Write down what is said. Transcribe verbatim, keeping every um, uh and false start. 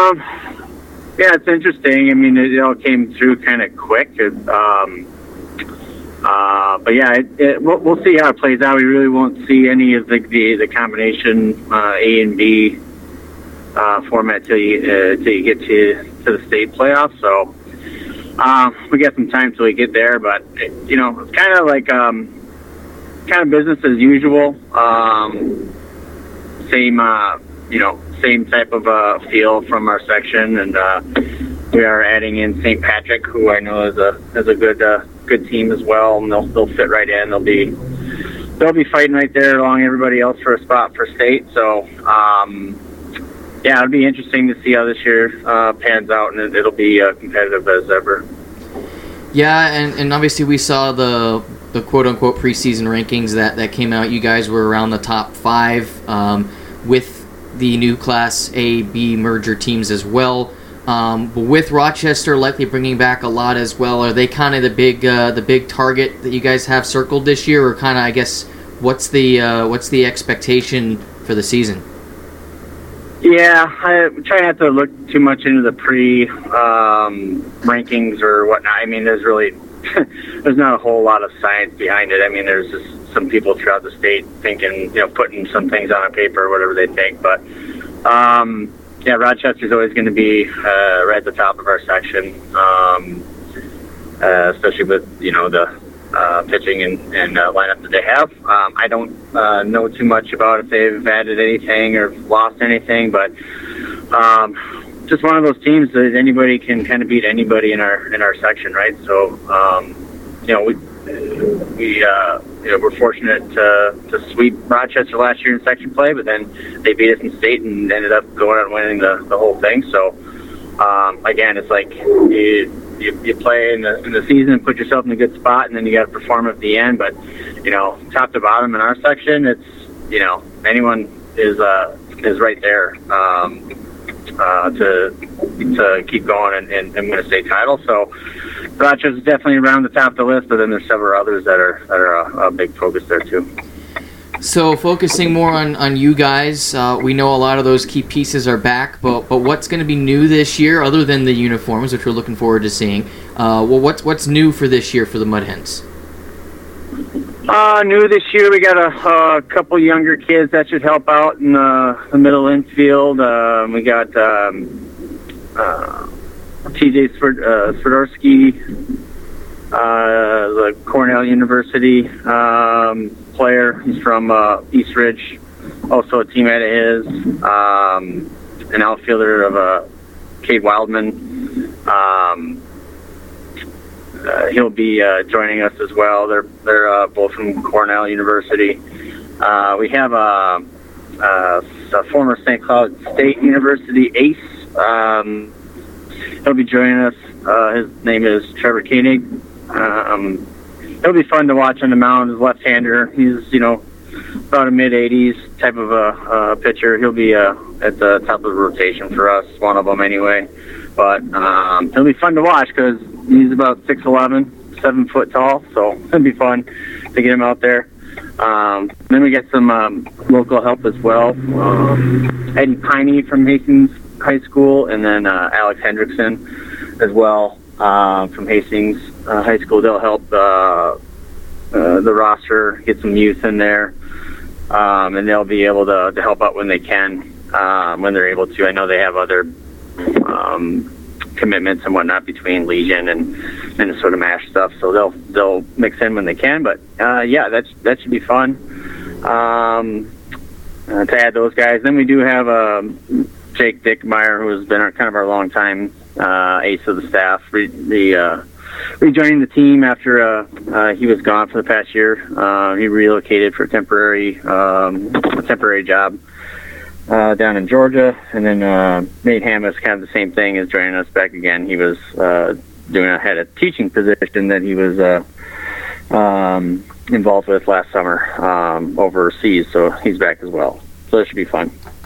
Um, yeah, it's interesting. I mean, it, it all came through kind of quick. It, um, uh, but yeah, it, it, we'll, we'll see how it plays out. We really won't see any of the the, the combination uh, A and B uh, format till you uh, till you get to to the state playoffs. So um, we got some time till we get there. But it, you know, it's kind of like um, kind of business as usual. Um, same, uh, you know. Same type of uh, feel from our section, and uh, we are adding in Saint Patrick, who I know is a is a good uh, good team as well, and they'll they'll fit right in. They'll be they'll be fighting right there along everybody else for a spot for state. So um, yeah, it'll be interesting to see how this year uh, pans out, and it, it'll be uh, competitive as ever. Yeah, and, and obviously we saw the the quote unquote preseason rankings that, that came out. You guys were around the top five um, with the new Class A B merger teams as well. Um, but with Rochester likely bringing back a lot as well, are they kind of the big uh, the big target that you guys have circled this year, or kind of I guess what's the uh, what's the expectation for the season? Yeah, I try not to look too much into the pre um, rankings or whatnot. I mean, there's really there's not a whole lot of science behind it. I mean, there's just some people throughout the state thinking, you know, putting some things on a paper or whatever they think. But, um, yeah, Rochester's always going to be uh, right at the top of our section, um, uh, especially with, you know, the uh, pitching and, and uh, lineup that they have. Um, I don't uh, know too much about if they've added anything or lost anything, but um, just one of those teams that anybody can kind of beat anybody in our in our section, right? So, um, you know, we we uh, you know, we're fortunate to to sweep Rochester last year in section play, but then they beat us in state and ended up going out and winning the, the whole thing. So, um, again, it's like you you, you play in the in the season and put yourself in a good spot, and then you got to perform at the end. But you know, top to bottom in our section, it's you know anyone is uh is right there. Um, Uh, to to keep going and, and, and win a state title. So Rochester's definitely around the top of the list, but then there's several others that are that are a, a big focus there too. So focusing more on, on you guys, uh, we know a lot of those key pieces are back, but but what's going to be new this year other than the uniforms, which we're looking forward to seeing? Uh, well, what's what's new for this year for the Mud Hens? Uh, new this year, we got a, a couple younger kids that should help out in uh, the middle infield. Uh, we got um, uh, T J Swiderski, uh, the Cornell University um, player. He's from uh, East Ridge, also a teammate of his. Um, an outfielder of uh, Cade Wildman. Um, Uh, he'll be uh, joining us as well. They're they're uh, both from Cornell University. Uh, we have a, a, a former Saint Cloud State University ace. Um, he'll be joining us. Uh, his name is Trevor Koenig. Um, it'll be fun to watch on the mound. He's a left-hander. He's you know about a mid eighties type of a uh, pitcher. He'll be uh, at the top of the rotation for us. One of them anyway. But um, it'll be fun to watch because he's about six eleven, seven foot tall, so it'll be fun to get him out there. Um, then we get some um, local help as well. Um, Eddie Piney from Hastings High School, and then uh, Alex Hendrickson as well uh, from Hastings uh, High School. They'll help uh, uh, the roster, get some youth in there, um, and they'll be able to, to help out when they can, uh, when they're able to. I know they have other Um, commitments and whatnot between Legion and Minnesota MASH stuff, so they'll they'll mix in when they can. But uh, yeah, that's that should be fun um, uh, to add those guys. Then we do have um, Jake Dickmeyer, who has been our, kind of our longtime uh, ace of the staff, re, re, uh, rejoining the team after uh, uh, he was gone for the past year. Uh, he relocated for a temporary um, a temporary job Uh, down in Georgia, and then uh, Nate Hamas, kind of the same thing, is joining us back again. He was uh, doing a had a teaching position that he was uh, um, involved with last summer um, overseas, so he's back as well. So that should be fun.